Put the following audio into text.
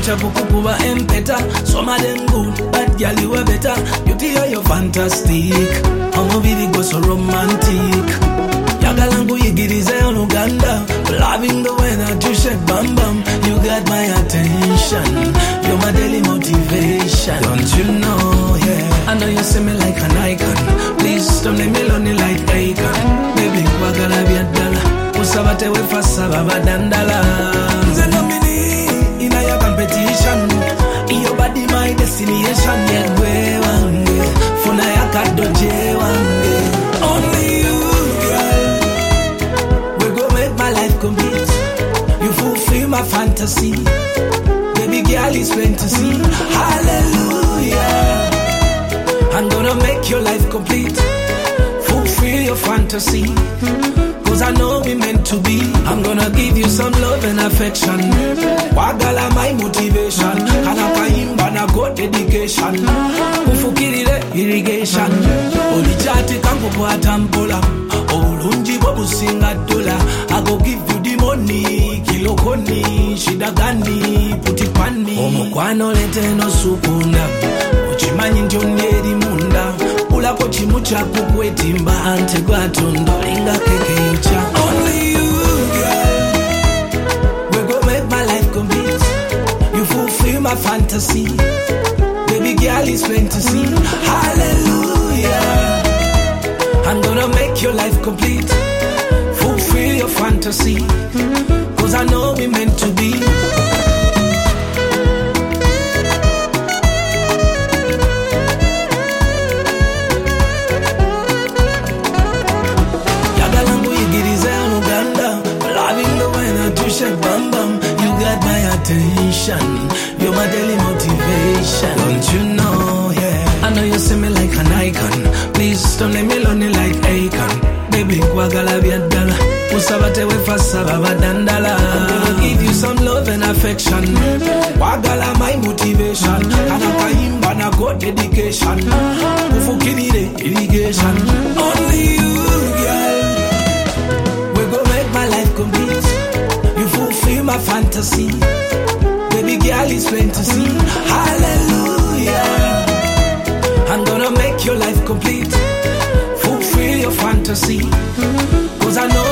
kukuba empeta. Some of them good, but girl you are better. Beauty you're fantastic. I'ma be the go so romantic. Yagalangu yigirize on Uganda. Loving the way that you shake bam bam. You got my attention. You're my daily motivation. Don't you know, yeah. I know you see me like an icon. Please don't let me lonely like Akon. Baby, wagala biadala. Usabate we fasa baba dandala. Zenomini, in a competition. Your body my destination. Yeah, we wange. Funa yakado je wange. Only you, girl. We go make my life complete. You fulfill my fantasy. Baby girl is plain to see. Hallelujah. I'm gonna make your life complete. Fulfill your fantasy. Cause I know we meant to be. I'm gonna give you some love and affection. Wagala my motivation. Kanakaimba na go dedication. Ufukirire irrigation. Olichati kangu kwa tampola. Olunji bobu singa dola. I go give you the money. Kilokoni, shida gani, putipani. Omukwano lete no supunda. Uchimanyi njonyeri munda. Ula kochi mucha kukwetimba. Ante kwa tundo linga keke yucha. Only you, girl. We go make my life complete. You fulfill my fantasy. Baby girl is plain to see. Hallelujah. I'm gonna make your life complete. Fulfill your fantasy. Cause I know we meant to be. Yagalangu yigirize on Uganda. Loving the way that you shake bam bam. You got my attention. You're my daily motivation. Don't you know, yeah. I know you see me like an icon. Please don't let me lonely like Akon. Baby, wagala biadala. Usabate we fasa baba dandala. I'm gonna give you some love and affection. Wagala my motivation. Kanakaimba na go dedication. Ufukirire irrigation. Only you, girl. We go make my life complete. You fulfill my fantasy. Baby girl is plain to see. Hallelujah. I'm gonna make your life complete. Fulfill your fantasy. Cause I know